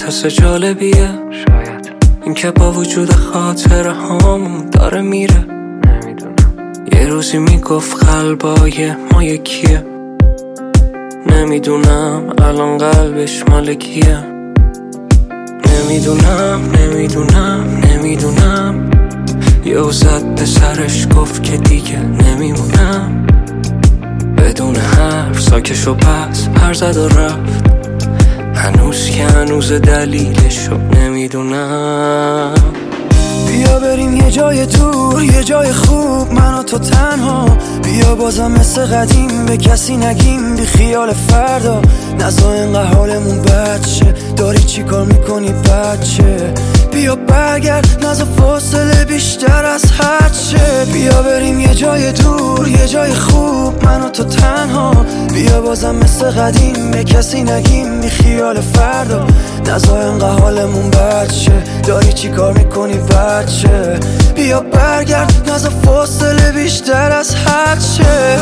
حس جالبیه شاید این که با وجود خاطره هامون داره میره. نمیدونم یه روزی میگفت قلبای ما یکیه. نمیدونم الان قلبش مال کیه. نمیدونم یه زد به سرش گفت که دیگه نمیمونم. بدون حرف ساکش و پس پر زد و رفت. هنوز دلیلشو نمیدونم. بیا بریم یه جای دور، یه جای خوب، من و تو تنها. بیا بازم مثل قدیم به کسی نگیم، بی خیال فردا. نزا اینقدر حالمون بد شه، داری چی کار میکنی بچه؟ بیا برگرد، نزا فاصله بیشتر از حد شه. بیا بریم یه جای دور، یه جای خوب، من و تو تنها. بیا بازم مثل قدیم به کسی نگیم، بی خیال فردا. نزا اینقدر حالمون بد شه، داری چی کار میکنی بچه؟ بیا برگرد، نزا فاصله بیشتر از حد شه.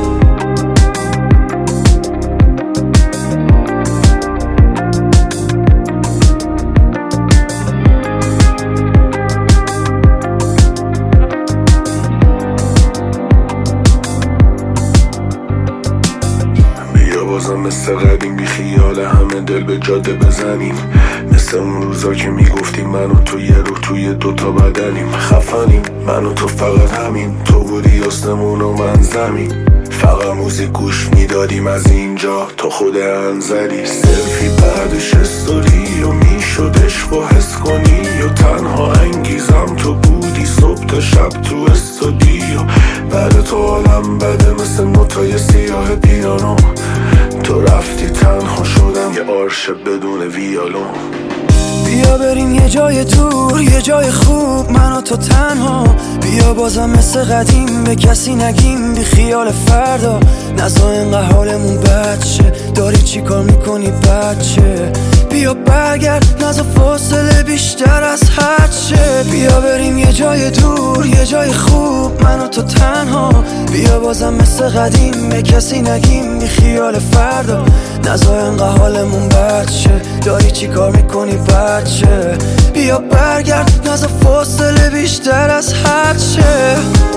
بازم مثل قدیم بی خیال همه دل به جاده بزنیم. مثل اون روزا که میگفتیم من و تو یه روح توی دوتا بدنیم. خفنیم من و تو فقط همین، تو بودی آسمون و من زمین. فقط موزیک گوش میدادیم از اینجا تا خود انزلی. سلفی بعدش استوری و میشد عشق و حس کنی. و تنها انگیزم تو بودی صبح تا شب تو استودیو. بعد تو حالم بده مثل نوتای سیاه پیانو. تو رفتی تنها شدم یه آرش بدون ویالون. بیا بریم یه جای دور، یه جای خوب، من و تو تنها. بیا بازم مثل قدیم به کسی نگیم، بی خیال فردا. نزا اینقدر حالمون بد شه، داری چی کار میکنی بچه؟ بیا برگرد، نزا فاصله بیشتر از حد شه. بیا بریم یه جای دور، یه جای خوب، من و تو تنها. بیا بازم مثل قدیم به کسی نگیم، بی خیال فردا. نزا اینقدر حالمون بد شه، داری چی کار میکنی بچه؟ بیا برگرد، نزا فاصله بیشتر از حد شه.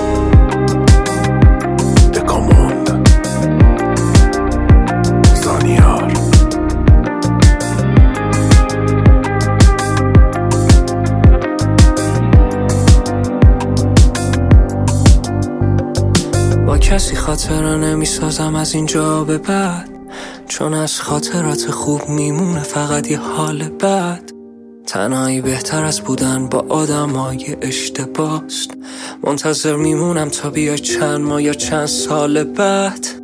دکاموند زانیار. با کسی خاطره نمیسازم از اینجا به بعد، چون از خاطرات خوب میمونه فقط یه حال بد. تنهایی بهتر از بودن با آدمای اشتباست. منتظر میمونم تا بیای چند ماه یا چند سال بعد.